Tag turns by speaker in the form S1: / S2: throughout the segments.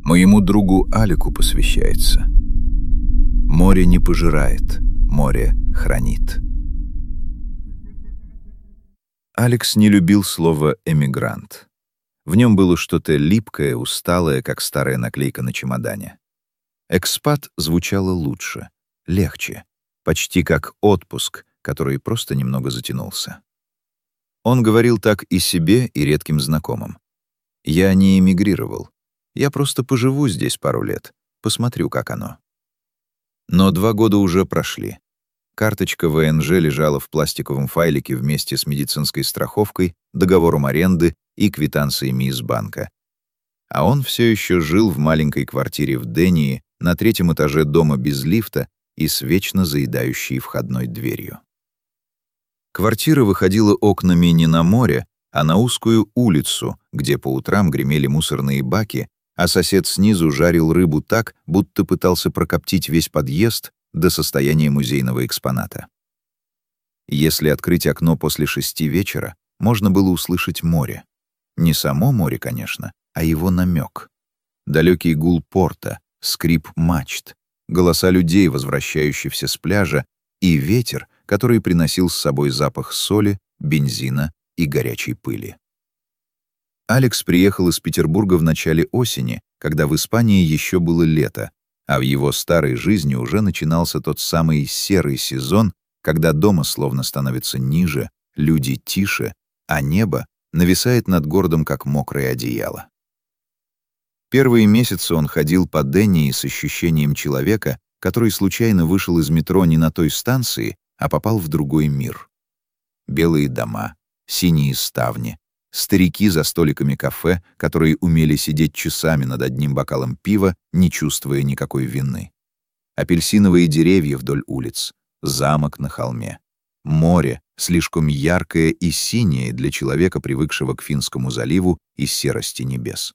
S1: Моему другу Алику посвящается. Море не пожирает, море хранит. Алекс не любил слово «эмигрант». В нем было что-то липкое, усталое, как старая наклейка на чемодане. «Экспат» звучало лучше, легче, почти как отпуск, который просто немного затянулся. Он говорил так и себе, и редким знакомым. «Я не эмигрировал. Я просто поживу здесь пару лет, посмотрю, как оно». Но 2 года уже прошли. Карточка ВНЖ лежала в пластиковом файлике вместе с медицинской страховкой, договором аренды и квитанциями из банка. А он все еще жил в маленькой квартире в Дении на 3-м этаже дома без лифта и с вечно заедающей входной дверью. Квартира выходила окнами не на море, а на узкую улицу, где по утрам гремели мусорные баки, а сосед снизу жарил рыбу так, будто пытался прокоптить весь подъезд до состояния музейного экспоната. Если открыть окно после 6 вечера, можно было услышать море. Не само море, конечно, а его намек. Далекий гул порта, скрип мачт, голоса людей, возвращающихся с пляжа, и ветер, который приносил с собой запах соли, бензина и горячей пыли. Алекс приехал из Петербурга в начале осени, когда в Испании еще было лето, а в его старой жизни уже начинался тот самый серый сезон, когда дома словно становится ниже, люди тише, а небо нависает над городом, как мокрое одеяло. Первые месяцы он ходил по Дении с ощущением человека, который случайно вышел из метро не на той станции, а попал в другой мир. Белые дома, синие ставни, старики за столиками кафе, которые умели сидеть часами над одним бокалом пива, не чувствуя никакой вины. Апельсиновые деревья вдоль улиц, замок на холме. Море, слишком яркое и синее для человека, привыкшего к Финскому заливу и серости небес.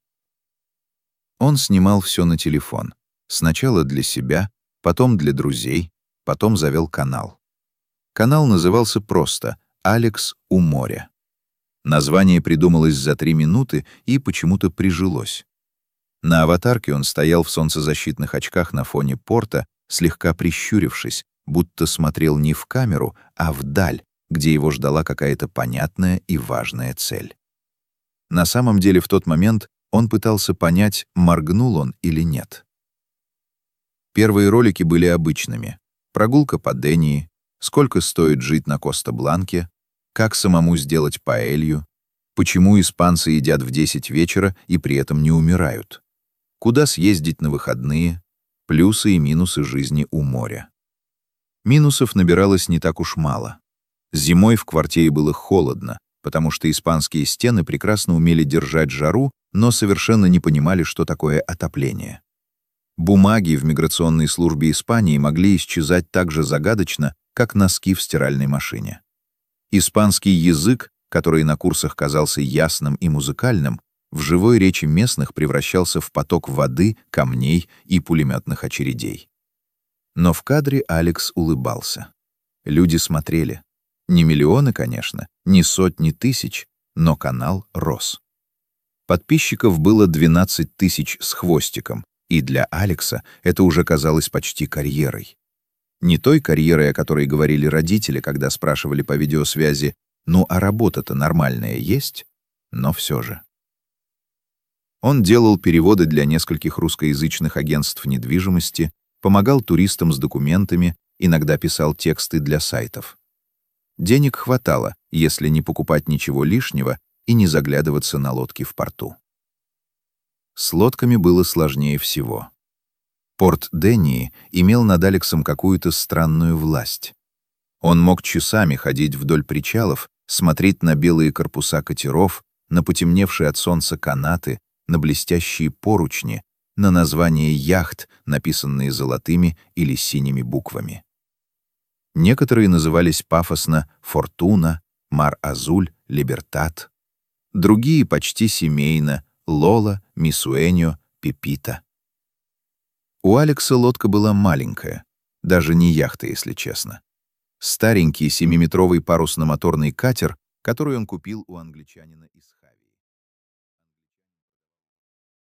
S1: Он снимал все на телефон. Сначала для себя, потом для друзей, потом завел канал. Канал назывался просто «Алекс у моря». Название придумалось за 3 минуты и почему-то прижилось. На аватарке он стоял в солнцезащитных очках на фоне порта, слегка прищурившись, будто смотрел не в камеру, а вдаль, где его ждала какая-то понятная и важная цель. На самом деле в тот момент он пытался понять, моргнул он или нет. Первые ролики были обычными. Прогулка по Дении, сколько стоит жить на Коста-Бланке, как самому сделать паэлью, почему испанцы едят в 10 вечера и при этом не умирают, куда съездить на выходные, плюсы и минусы жизни у моря. Минусов набиралось не так уж мало. Зимой в квартире было холодно, потому что испанские стены прекрасно умели держать жару, но совершенно не понимали, что такое отопление. Бумаги в миграционной службе Испании могли исчезать так же загадочно, как носки в стиральной машине. Испанский язык, который на курсах казался ясным и музыкальным, в живой речи местных превращался в поток воды, камней и пулеметных очередей. Но в кадре Алекс улыбался. Люди смотрели. Не миллионы, конечно, не сотни тысяч, но канал рос. Подписчиков было 12 тысяч с хвостиком, и для Алекса это уже казалось почти карьерой. Не той карьерой, о которой говорили родители, когда спрашивали по видеосвязи, «Ну, а работа-то нормальная есть?» Но все же. Он делал переводы для нескольких русскоязычных агентств недвижимости, помогал туристам с документами, иногда писал тексты для сайтов. Денег хватало, если не покупать ничего лишнего и не заглядываться на лодки в порту. С лодками было сложнее всего. Порт Дении имел над Алексом какую-то странную власть. Он мог часами ходить вдоль причалов, смотреть на белые корпуса катеров, на потемневшие от солнца канаты, на блестящие поручни, на названия яхт, написанные золотыми или синими буквами. Некоторые назывались пафосно «Фортуна», «Мар-Азуль», «Либертат». Другие почти семейно «Лола», «Мисуэньо», «Пепита». У Алекса лодка была маленькая, даже не яхта, если честно. Старенький 7-метровый парусно-моторный катер, который он купил у англичанина из